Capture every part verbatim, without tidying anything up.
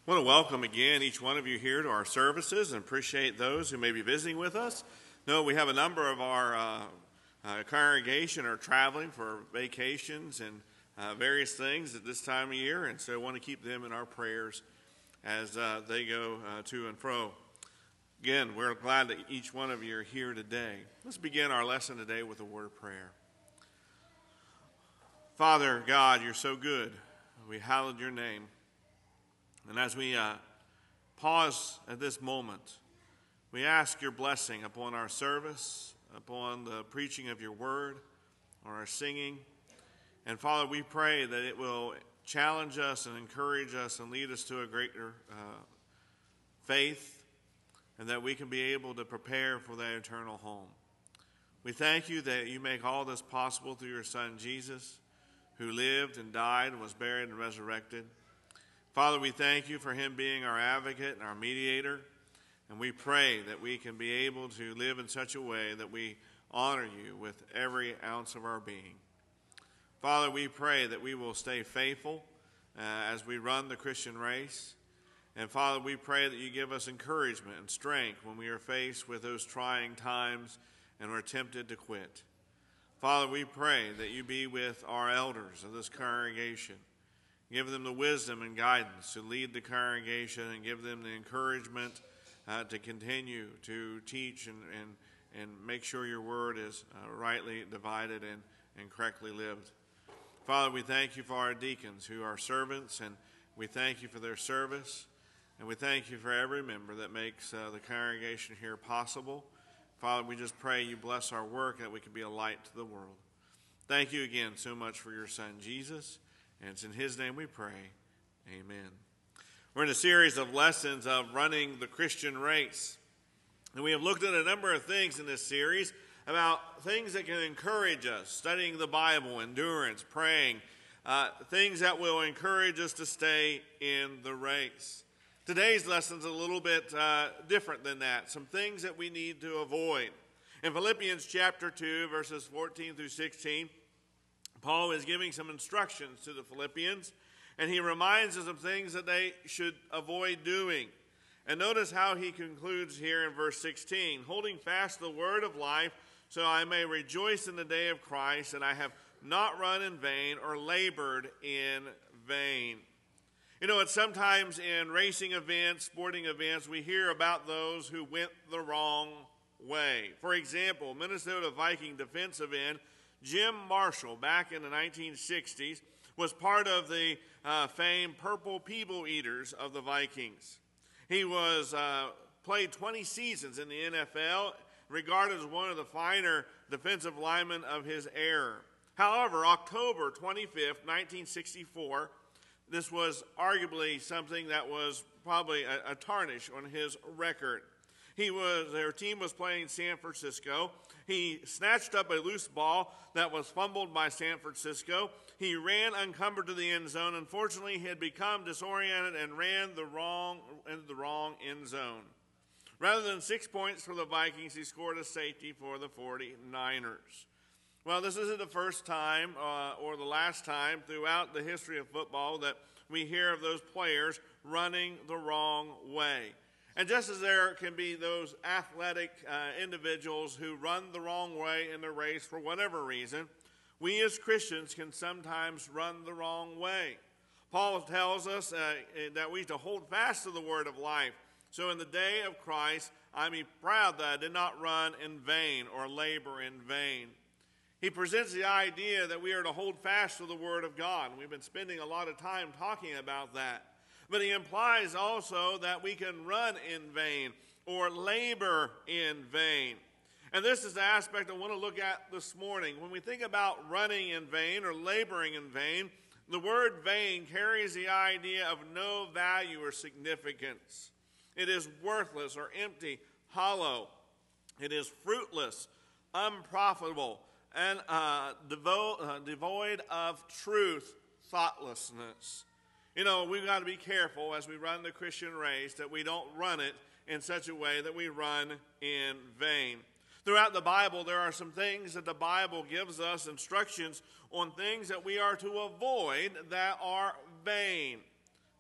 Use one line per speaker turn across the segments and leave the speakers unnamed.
I want to welcome again each one of you here to our services and appreciate those who may be visiting with us. No, we have a number of our uh, uh, congregation are traveling for vacations and uh, various things at this time of year, and so I want to keep them in our prayers as uh, they go uh, to and fro. Again, we're glad that each one of you are here today. Let's begin our lesson today with a word of prayer. Father God, you're so good. We hallowed your name. And as we uh, pause at this moment, we ask your blessing upon our service, upon the preaching of your word, or our singing. And Father, we pray that it will challenge us and encourage us and lead us to a greater uh, faith, and that we can be able to prepare for that eternal home. We thank you that you make all this possible through your Son, Jesus, who lived and died and was buried and resurrected. Father, we thank you for him being our advocate and our mediator, and we pray that we can be able to live in such a way that we honor you with every ounce of our being. Father, we pray that we will stay faithful uh, as we run the Christian race. And Father, we pray that you give us encouragement and strength when we are faced with those trying times and we're tempted to quit. Father, we pray that you be with our elders of this congregation. Give them the wisdom and guidance to lead the congregation, and give them the encouragement uh, to continue to teach and, and, and make sure your word is uh, rightly divided and, and correctly lived. Father, we thank you for our deacons who are servants, and we thank you for their service, and we thank you for every member that makes uh, the congregation here possible. Father, we just pray you bless our work, that we can be a light to the world. Thank you again so much for your Son, Jesus. And it's in his name we pray. Amen. We're in a series of lessons of running the Christian race. And we have looked at a number of things in this series about things that can encourage us, studying the Bible, endurance, praying, uh, things that will encourage us to stay in the race. Today's lesson is a little bit uh, different than that, some things that we need to avoid. In Philippians chapter two, verses fourteen through sixteen, Paul is giving some instructions to the Philippians, and he reminds us of things that they should avoid doing. And notice how he concludes here in verse sixteen, holding fast the word of life, so I may rejoice in the day of Christ, and I have not run in vain or labored in vain. You know, it's sometimes in racing events, sporting events, we hear about those who went the wrong way. For example, Minnesota Viking defensive end Jim Marshall, back in the nineteen sixties, was part of the uh, famed Purple People Eaters of the Vikings. He was uh, played twenty seasons in the N F L, regarded as one of the finer defensive linemen of his era. However, October twenty-fifth, nineteen sixty-four, this was arguably something that was probably a, a tarnish on his record. He was, their team was playing San Francisco. He snatched up a loose ball that was fumbled by San Francisco. He ran unencumbered to the end zone. Unfortunately, he had become disoriented and ran the wrong into the wrong end zone. Rather than six points for the Vikings, he scored a safety for the forty-niners. Well, this isn't the first time uh, or the last time throughout the history of football that we hear of those players running the wrong way. And just as there can be those athletic uh, individuals who run the wrong way in the race for whatever reason, we as Christians can sometimes run the wrong way. Paul tells us uh, that we need to hold fast to the word of life. So in the day of Christ, I'm proud that I did not run in vain or labor in vain. He presents the idea that we are to hold fast to the word of God. We've been spending a lot of time talking about that. But he implies also that we can run in vain or labor in vain. And this is the aspect I want to look at this morning. When we think about running in vain or laboring in vain, the word vain carries the idea of no value or significance. It is worthless or empty, hollow. It is fruitless, unprofitable, and uh, devo- uh, devoid of truth, thoughtlessness. You know, we've got to be careful as we run the Christian race that we don't run it in such a way that we run in vain. Throughout the Bible, there are some things that the Bible gives us instructions on things that we are to avoid that are vain.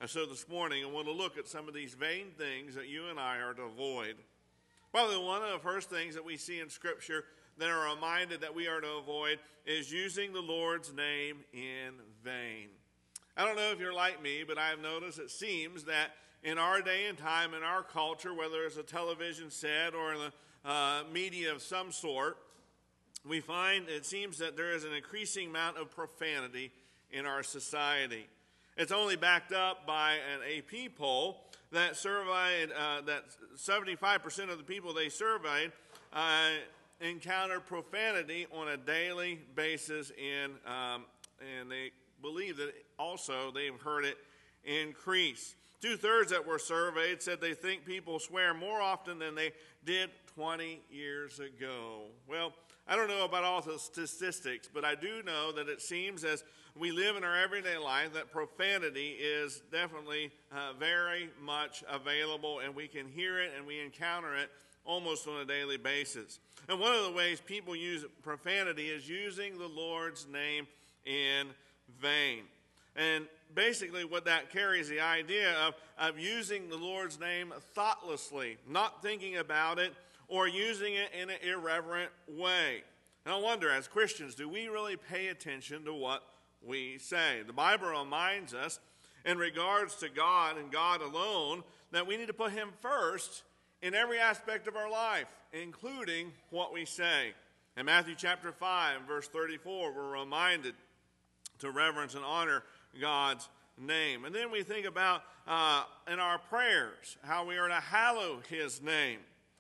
And so this morning, I want to look at some of these vain things that you and I are to avoid. Probably one of the first things that we see in Scripture that are reminded that we are to avoid is using the Lord's name in vain. I don't know if you're like me, but I've noticed it seems that in our day and time, in our culture, whether it's a television set or in the uh, media of some sort, we find it seems that there is an increasing amount of profanity in our society. It's only backed up by an A P poll that surveyed uh, that seventy-five percent of the people they surveyed uh, encounter profanity on a daily basis, in, um, and they believe that also they've heard it increase. Two-thirds that were surveyed said they think people swear more often than they did twenty years ago. Well, I don't know about all the statistics, but I do know that it seems as we live in our everyday life that profanity is definitely uh, very much available, and we can hear it and we encounter it almost on a daily basis. And one of the ways people use profanity is using the Lord's name in vain. And basically what that carries the idea of, of using the Lord's name thoughtlessly, not thinking about it, or using it in an irreverent way. And I wonder, as Christians, do we really pay attention to what we say? The Bible reminds us, in regards to God and God alone, that we need to put Him first in every aspect of our life, including what we say. In Matthew chapter five, verse thirty-four, we're reminded to reverence and honor God's name. And then we think about uh, in our prayers how we are to hallow His name.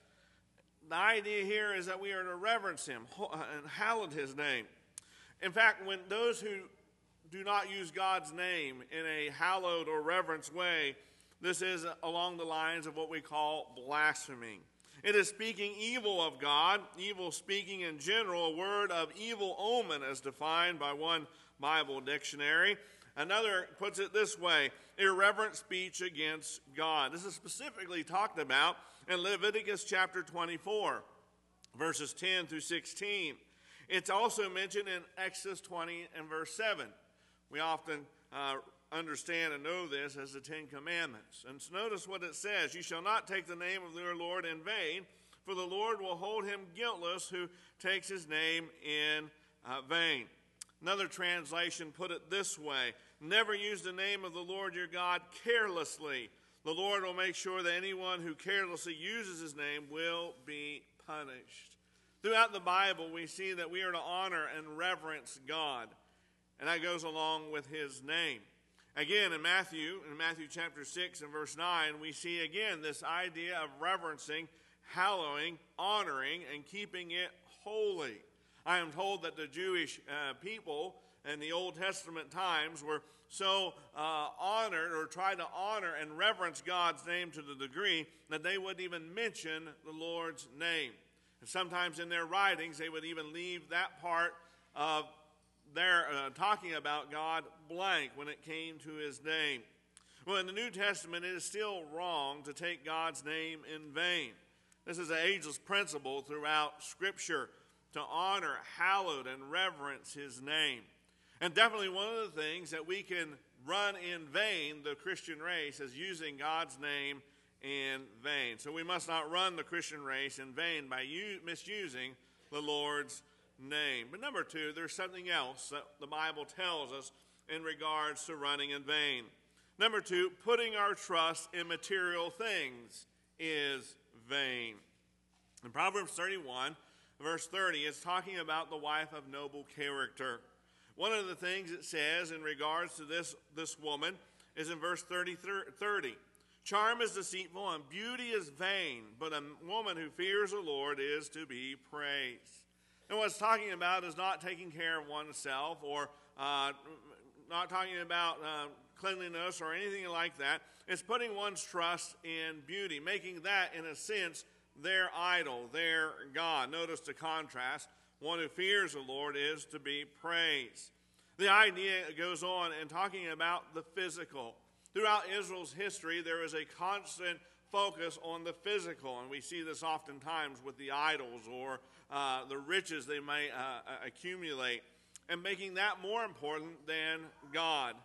The idea here is that we are to reverence Him and hallow His name. In fact, when those who do not use God's name in a hallowed or reverence way, this is along the lines of what we call blaspheming. It is speaking evil of God, evil speaking in general, a word of evil omen as defined by one Bible dictionary. Another puts it this way: irreverent speech against God. This is specifically talked about in Leviticus chapter twenty-four, verses ten through sixteen. It's also mentioned in Exodus twenty and verse seven. We often uh, understand and know this as the Ten Commandments. And notice what it says: you shall not take the name of your Lord in vain, for the Lord will hold him guiltless who takes his name in uh, vain. Another translation put it this way: never use the name of the Lord your God carelessly. The Lord will make sure that anyone who carelessly uses his name will be punished. Throughout the Bible, we see that we are to honor and reverence God, and that goes along with his name. Again, in Matthew, in Matthew chapter six and verse nine, we see again this idea of reverencing, hallowing, honoring, and keeping it holy. I am told that the Jewish uh, people in the Old Testament times were so uh, honored or tried to honor and reverence God's name to the degree that they wouldn't even mention the Lord's name. And sometimes in their writings, they would even leave that part of their uh, talking about God blank when it came to his name. Well, in the New Testament, it is still wrong to take God's name in vain. This is an ageless principle throughout Scripture, to honor, hallowed, and reverence his name. And definitely one of the things that we can run in vain, the Christian race, is using God's name in vain. So we must not run the Christian race in vain by u- misusing the Lord's name. But number two, there's something else that the Bible tells us in regards to running in vain. Number two, putting our trust in material things is vain. In Proverbs thirty-one, verse thirty, it's talking about the wife of noble character. One of the things it says in regards to this, this woman is in verse thirty, thirty. Charm is deceitful and beauty is vain, but a woman who fears the Lord is to be praised. And what it's talking about is not taking care of oneself, or uh, not talking about uh, cleanliness or anything like that. It's putting one's trust in beauty, making that, in a sense, their idol, their God. Notice the contrast. One who fears the Lord is to be praised. The idea goes on in talking about the physical. Throughout Israel's history, there is a constant focus on the physical, and we see this oftentimes with the idols or uh, the riches they may uh, accumulate, and making that more important than God.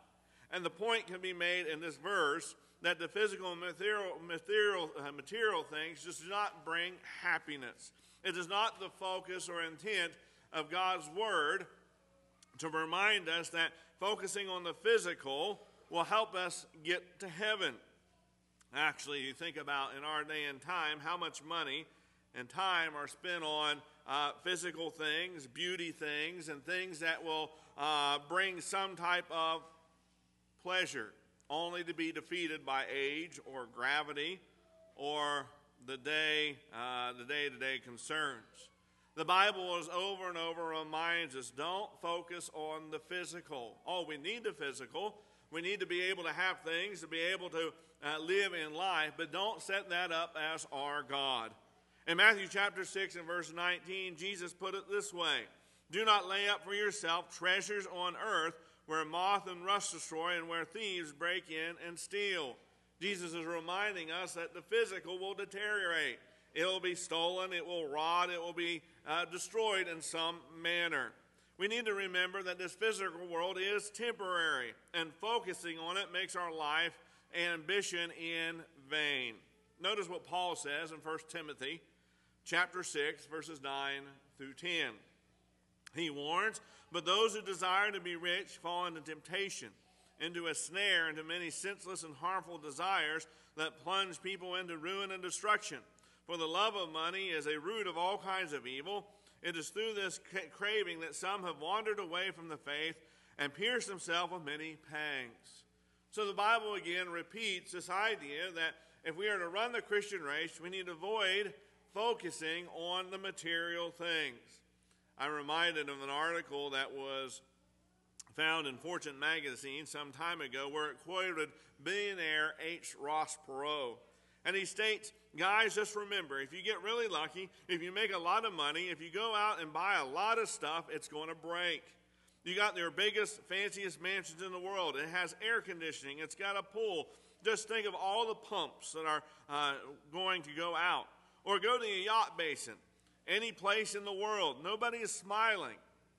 And the point can be made in this verse that the physical and material, material, uh, material things just do not bring happiness. It is not the focus or intent of God's word to remind us that focusing on the physical will help us get to heaven. Actually, you think about in our day and time how much money and time are spent on uh, physical things, beauty things, and things that will uh, bring some type of pleasure, only to be defeated by age or gravity or the day, uh, the day-to-day concerns. The Bible is over and over reminds us, don't focus on the physical. Oh, we need the physical. We need to be able to have things, to be able to uh, live in life, but don't set that up as our God. In Matthew chapter six and verse nineteen, Jesus put it this way, do not lay up for yourself treasures on earth where moth and rust destroy and where thieves break in and steal. Jesus is reminding us that the physical will deteriorate. It will be stolen, it will rot, it will be uh, destroyed in some manner. We need to remember that this physical world is temporary, and focusing on it makes our life and ambition in vain. Notice what Paul says in First Timothy chapter six, verses nine through ten. He warns, but those who desire to be rich fall into temptation, into a snare, into many senseless and harmful desires that plunge people into ruin and destruction. For the love of money is a root of all kinds of evil. It is through this craving that some have wandered away from the faith and pierced themselves with many pangs. So the Bible again repeats this idea that if we are to run the Christian race, we need to avoid focusing on the material things. I'm reminded of an article that was found in Fortune magazine some time ago where it quoted billionaire H. Ross Perot. And he states, guys, just remember, if you get really lucky, if you make a lot of money, if you go out and buy a lot of stuff, it's going to break. You got their biggest, fanciest mansions in the world. It has air conditioning. It's got a pool. Just think of all the pumps that are uh, going to go out. Or go to a yacht basin, any place in the world. Nobody is smiling.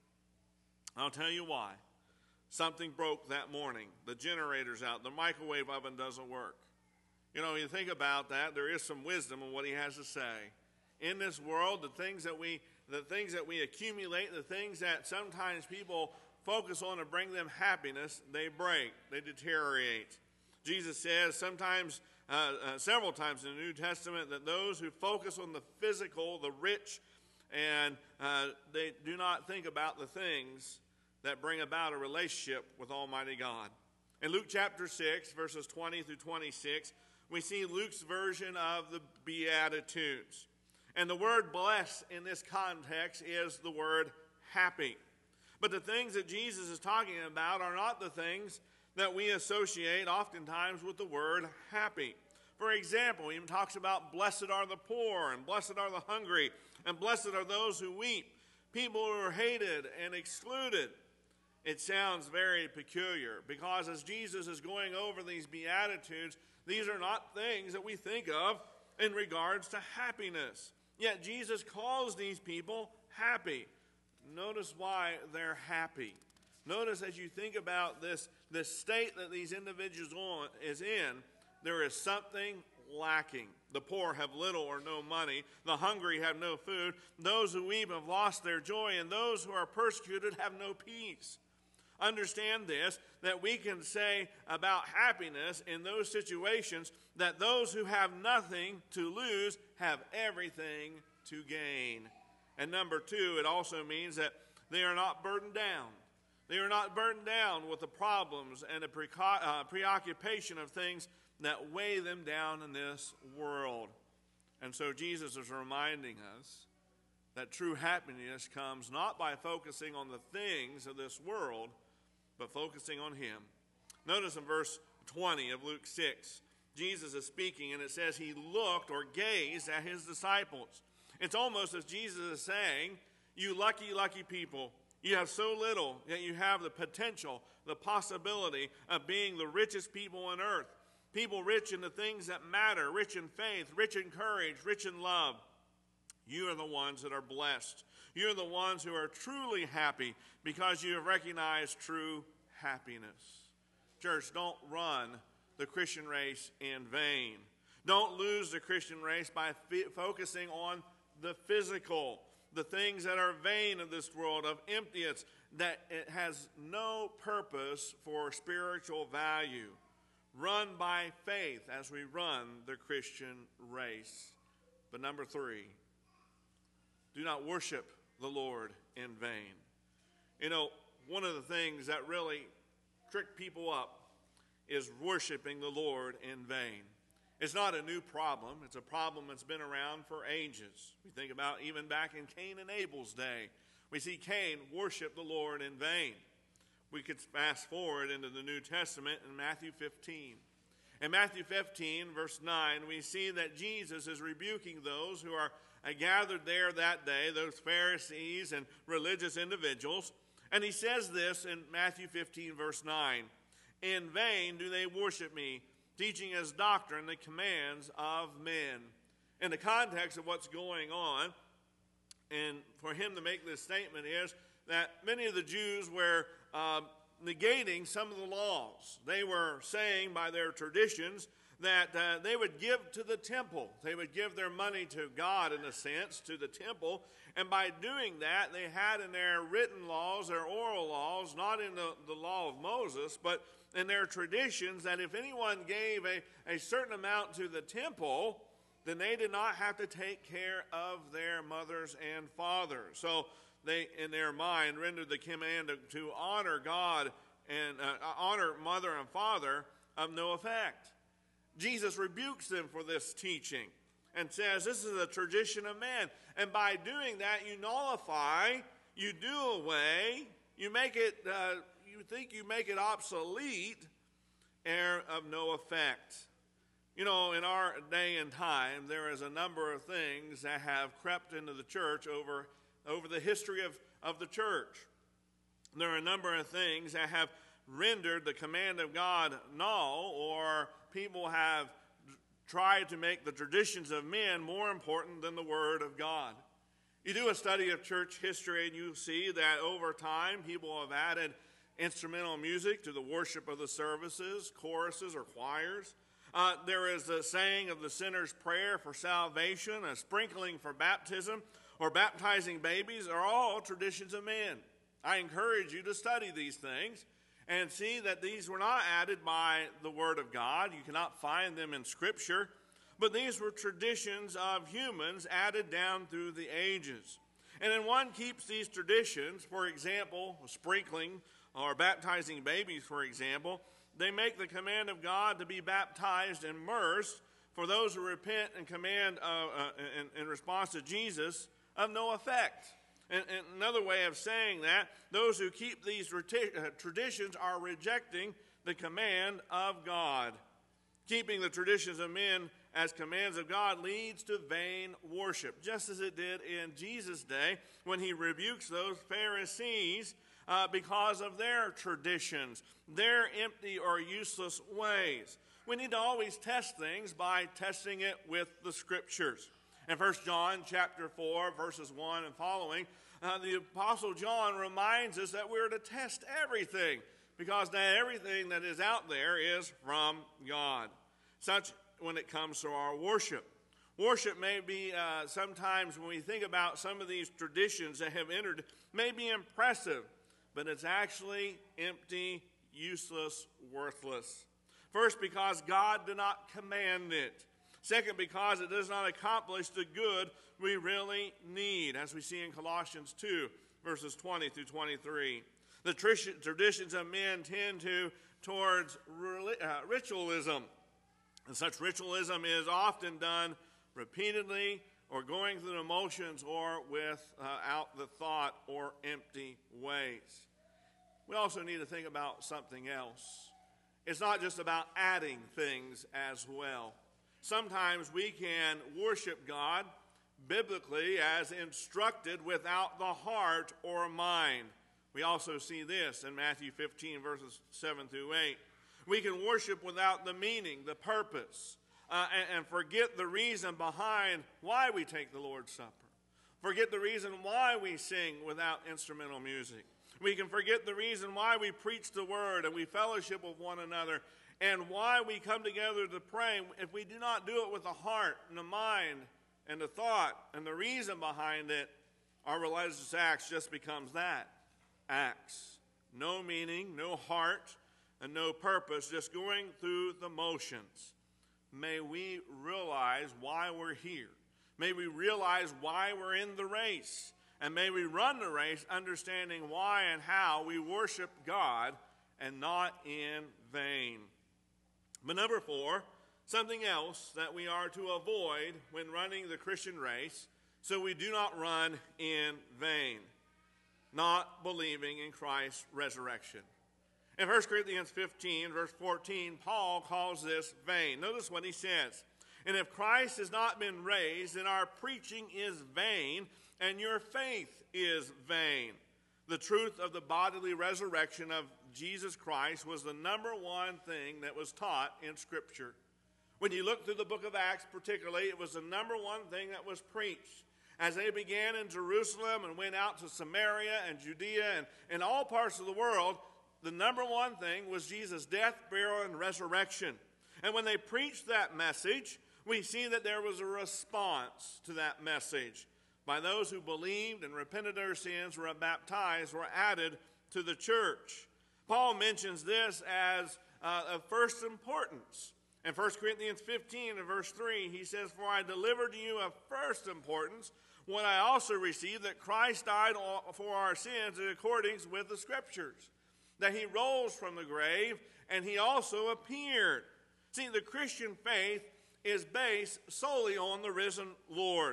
I'll tell you why. Something broke that morning. The generator's out. The microwave oven doesn't work. You know, you think about that, there is some wisdom in what he has to say. In this world, the things that we the things that we accumulate, the things that sometimes people focus on to bring them happiness, they break, they deteriorate. Jesus says sometimes, uh, uh, several times in the New Testament, that those who focus on the physical, the rich, and uh, they do not think about the things that bring about a relationship with Almighty God. In Luke chapter six, verses twenty through twenty-six, we see Luke's version of the Beatitudes. And the word blessed in this context is the word happy. But the things that Jesus is talking about are not the things that we associate oftentimes with the word happy. For example, he even talks about blessed are the poor, and blessed are the hungry, and blessed are those who weep, people who are hated and excluded. It sounds very peculiar because as Jesus is going over these Beatitudes, these are not things that we think of in regards to happiness. Yet Jesus calls these people happy. Notice why they're happy. Notice as you think about this, this state that these individuals on, is in, there is something lacking. The poor have little or no money. The hungry have no food. Those who weep have lost their joy. And those who are persecuted have no peace. Understand this, that we can say about happiness in those situations that those who have nothing to lose have everything to gain. And number two, it also means that they are not burdened down. They are not burdened down with the problems and the preco- uh, preoccupation of things that weigh them down in this world. And so Jesus is reminding us that true happiness comes not by focusing on the things of this world, but focusing on him. Notice in verse twenty of Luke six, Jesus is speaking, and it says he looked or gazed at his disciples. It's almost as Jesus is saying, you lucky, lucky people, you have so little, yet you have the potential, the possibility of being the richest people on earth. People rich in the things that matter, rich in faith, rich in courage, rich in love. You are the ones that are blessed. You're the ones who are truly happy because you have recognized true happiness. Church, don't run the Christian race in vain. Don't lose the Christian race by f- focusing on the physical, the things that are vain of this world, of emptiness, that it has no purpose for spiritual value. Run by faith as we run the Christian race. But number three, do not worship the Lord in vain. You know, one of the things that really trick people up is worshiping the Lord in vain. It's not a new problem. It's a problem that's been around for ages. We think about even back in Cain and Abel's day. We see Cain worship the Lord in vain. We could fast forward into the New Testament in Matthew fifteen. In Matthew fifteen, verse nine, we see that Jesus is rebuking those who are gathered there that day, those Pharisees and religious individuals. And he says this in Matthew fifteen, verse nine, "In vain do they worship me, teaching as doctrine the commands of men." In the context of what's going on, and for him to make this statement is that many of the Jews were uh, negating some of the laws. They were saying by their traditions that uh, they would give to the temple. They would give their money to God, in a sense, to the temple. And by doing that, they had in their written laws, their oral laws, not in the, the law of Moses, but in their traditions, that if anyone gave a, a certain amount to the temple, then they did not have to take care of their mothers and fathers. So they, in their mind, rendered the command to, to honor God and uh, honor mother and father of no effect. Jesus rebukes them for this teaching and says this is a tradition of man. And by doing that, you nullify, you do away, you make it, uh, you think you make it obsolete, and of no effect. You know, in our day and time, there is a number of things that have crept into the church over, over the history of, of the church. There are a number of things that have rendered the command of God null, or people have tried to make the traditions of men more important than the Word of God. You do a study of church history and you see that over time people have added instrumental music to the worship of the services, choruses or choirs. Uh, there is a saying of the sinner's prayer for salvation, a sprinkling for baptism, or baptizing babies are all traditions of men. I encourage you to study these things and see that these were not added by the Word of God. You cannot find them in Scripture, but these were traditions of humans added down through the ages. And then one keeps these traditions, for example, sprinkling or baptizing babies, for example. They make the command of God to be baptized and immersed for those who repent and command uh, uh, in, in response to Jesus of no effect. And, and another way of saying that, those who keep these reti- uh, traditions are rejecting the command of God. Keeping the traditions of men as commands of God leads to vain worship, just as it did in Jesus' day when he rebukes those Pharisees uh, because of their traditions, their empty or useless ways. We need to always test things by testing it with the Scriptures. In First John chapter four, verses one and following, uh, the Apostle John reminds us that we're to test everything, because not everything that is out there is from God. Such when it comes to our worship. Worship may be, uh, sometimes when we think about some of these traditions that have entered, may be impressive, but it's actually empty, useless, worthless. First, because God did not command it. Second, because it does not accomplish the good we really need, as we see in Colossians two, verses twenty through twenty-three. The traditions of men tend to towards ritualism. And such ritualism is often done repeatedly or going through the motions or without the thought or empty ways. We also need to think about something else. It's not just about adding things as well. Sometimes we can worship God biblically as instructed without the heart or mind. We also see this in Matthew fifteen, verses seven through eight. We can worship without the meaning, the purpose, uh, and, and forget the reason behind why we take the Lord's Supper. Forget the reason why we sing without instrumental music. We can forget the reason why we preach the word and we fellowship with one another and why we come together to pray. If we do not do it with the heart and the mind and the thought and the reason behind it, our religious acts just becomes that, acts. No meaning, no heart, and no purpose, just going through the motions. May we realize why we're here. May we realize why we're in the race. And may we run the race understanding why and how we worship God and not in vain. But number four, something else that we are to avoid when running the Christian race so we do not run in vain. Not believing in Christ's resurrection. In First Corinthians fifteen, verse fourteen, Paul calls this vain. Notice what he says. And if Christ has not been raised, then our preaching is vain, and your faith is vain. The truth of the bodily resurrection of Jesus Christ was the number one thing that was taught in Scripture. When you look through the book of Acts particularly, it was the number one thing that was preached. As they began in Jerusalem and went out to Samaria and Judea and, and all parts of the world, the number one thing was Jesus' death, burial, and resurrection. And when they preached that message, we see that there was a response to that message. By those who believed and repented their sins, were baptized, were added to the church. Paul mentions this as uh, of first importance. In First Corinthians fifteen and verse three, he says, "For I delivered to you of first importance what I also received, that Christ died for our sins in accordance with the Scriptures, that he rose from the grave, and he also appeared." See, the Christian faith is based solely on the risen Lord,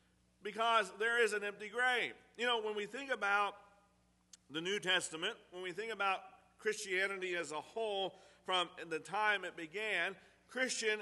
because there is an empty grave. You know, when we think about the New Testament, when we think about Christianity as a whole from the time it began, Christian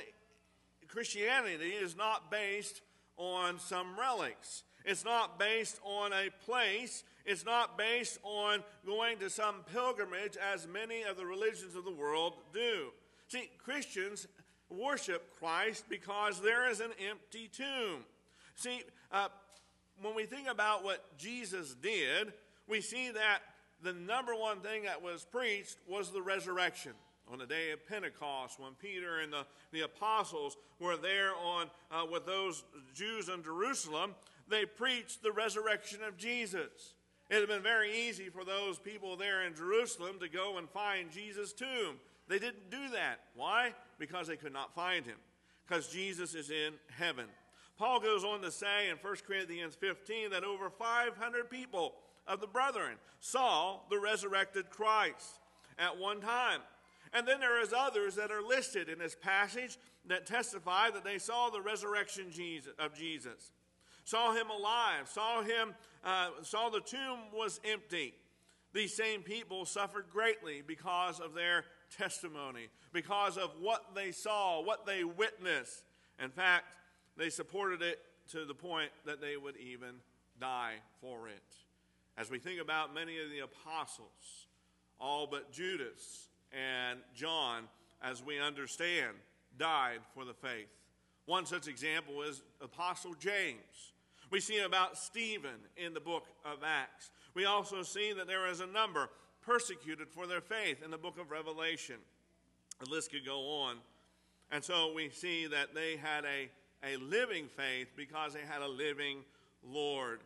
Christianity is not based on some relics. It's not based on a place. It's not based on going to some pilgrimage as many of the religions of the world do. See, Christians worship Christ because there is an empty tomb. See, uh, when we think about what Jesus did, we see that the number one thing that was preached was the resurrection. On the day of Pentecost, when Peter and the, the apostles were there on uh, with those Jews in Jerusalem, they preached the resurrection of Jesus. It had been very easy for those people there in Jerusalem to go and find Jesus' tomb. They didn't do that. Why? Because they could not find him. Because Jesus is in heaven. Paul goes on to say in First Corinthians fifteen that over five hundred people of the brethren saw the resurrected Christ at one time. And then there is others that are listed in this passage that testify that they saw the resurrection of Jesus, saw him alive, saw him, uh, saw the tomb was empty. These same people suffered greatly because of their testimony, because of what they saw, what they witnessed. In fact, they supported it to the point that they would even die for it. As we think about many of the apostles, all but Judas and John, as we understand, died for the faith. One such example is Apostle James. We see about Stephen in the book of Acts. We also see that there is a number persecuted for their faith in the book of Revelation. The list could go on. And so we see that they had a, a living faith because they had a living Lord.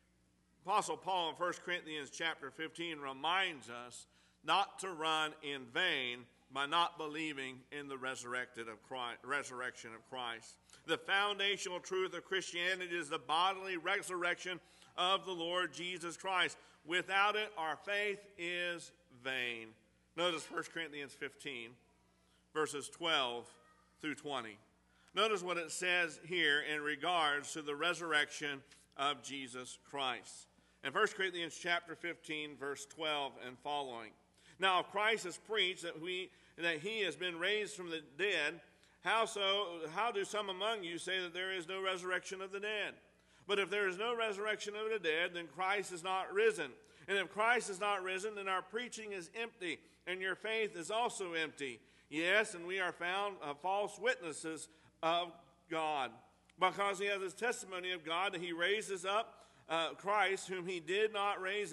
Apostle Paul in First Corinthians chapter fifteen reminds us not to run in vain by not believing in the resurrected of Christ, resurrection of Christ. The foundational truth of Christianity is the bodily resurrection of the Lord Jesus Christ. Without it, our faith is vain. Notice First Corinthians fifteen, verses twelve through twenty. Notice what it says here in regards to the resurrection of Jesus Christ. In First Corinthians chapter fifteen, verse twelve and following. Now, if Christ has preached that we that he has been raised from the dead, how so? How do some among you say that there is no resurrection of the dead? But if there is no resurrection of the dead, then Christ is not risen. And if Christ is not risen, then our preaching is empty, and your faith is also empty. Yes, and we are found uh, false witnesses of God, because he has his testimony of God that he raises up uh, Christ, whom he did not raise up,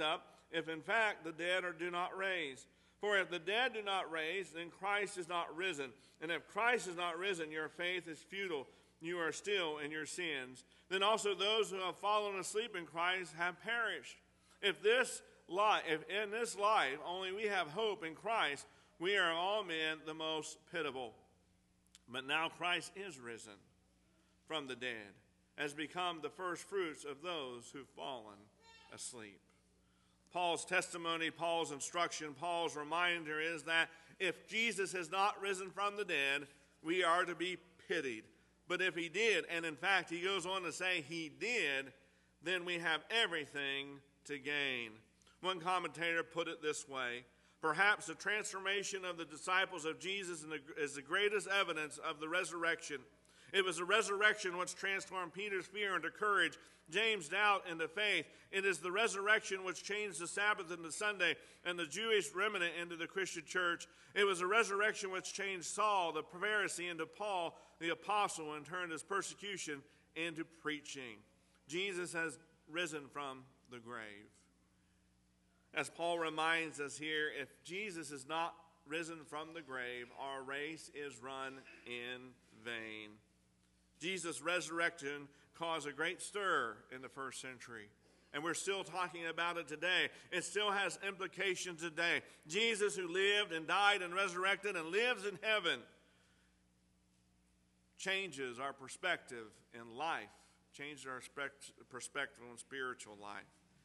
if in fact the dead are, do not raise. For if the dead do not raise, then Christ is not risen. And if Christ is not risen, your faith is futile. You are still in your sins. Then also those who have fallen asleep in Christ have perished. If this life, if in this life only we have hope in Christ, we are all men the most pitiable. But now Christ is risen from the dead, has become the first fruits of those who've fallen asleep. Paul's testimony, Paul's instruction, Paul's reminder is that if Jesus has not risen from the dead, we are to be pitied. But if he did, and in fact he goes on to say he did, then we have everything to gain. One commentator put it this way: perhaps the transformation of the disciples of Jesus is the greatest evidence of the resurrection. It was the resurrection which transformed Peter's fear into courage, James' doubt into faith. It is the resurrection which changed the Sabbath into Sunday and the Jewish remnant into the Christian church. It was the resurrection which changed Saul, the Pharisee, into Paul, the apostle, and turned his persecution into preaching. Jesus has risen from the grave. As Paul reminds us here, if Jesus is not risen from the grave, our race is run in vain. Jesus' resurrection caused a great stir in the first century, and we're still talking about it today. It still has implications today. Jesus, who lived and died and resurrected and lives in heaven, changes our perspective in life, changes our perspective on spiritual life.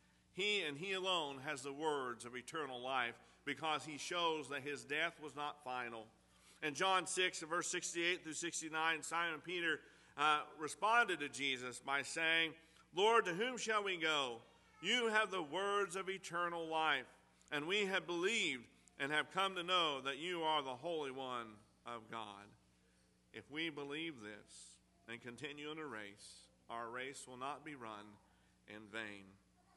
He and he alone has the words of eternal life because he shows that his death was not final. In John six, verse sixty-eight through sixty-nine, Simon Peter uh, responded to Jesus by saying, Lord, to whom shall we go? You have the words of eternal life, and we have believed and have come to know that you are the Holy One of God. If we believe this and continue in a race, our race will not be run in vain.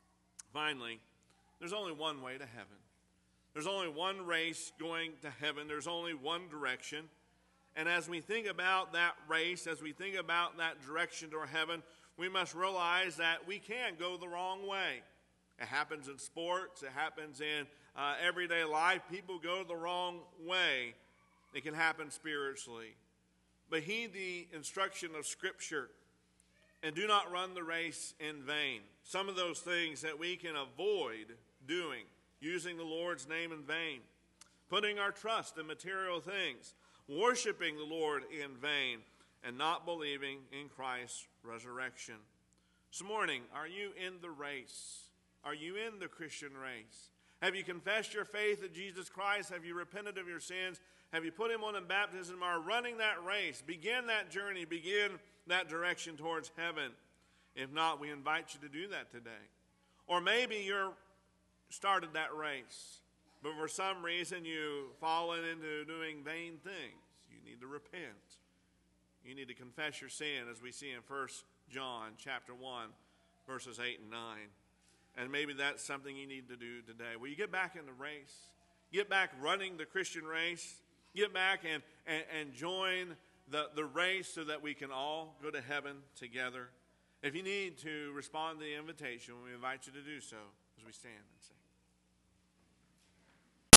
Finally, there's only one way to heaven. There's only one race going to heaven. There's only one direction. And as we think about that race, as we think about that direction to heaven, we must realize that we can go the wrong way. It happens in sports. It happens in uh, everyday life. People go the wrong way. It can happen spiritually. But heed the instruction of Scripture and do not run the race in vain. Some of those things that we can avoid doing, using the Lord's name in vain, putting our trust in material things, worshiping the Lord in vain, and not believing in Christ's resurrection. This morning, are you in the race? Are you in the Christian race? Have you confessed your faith in Jesus Christ? Have you repented of your sins? Have you put him on in baptism? Are running that race? Begin that journey. Begin that direction towards heaven. If not, we invite you to do that today. Or maybe you're started that race, but for some reason you've fallen into doing vain things. You need to repent. You need to confess your sin, as we see in First John chapter one, verses eight and nine. And maybe that's something you need to do today. Will you get back in the race? Get back running the Christian race? Get back and, and, and join the, the race so that we can all go to heaven together. If you need to respond to the invitation, we invite you to do so as we stand and sing.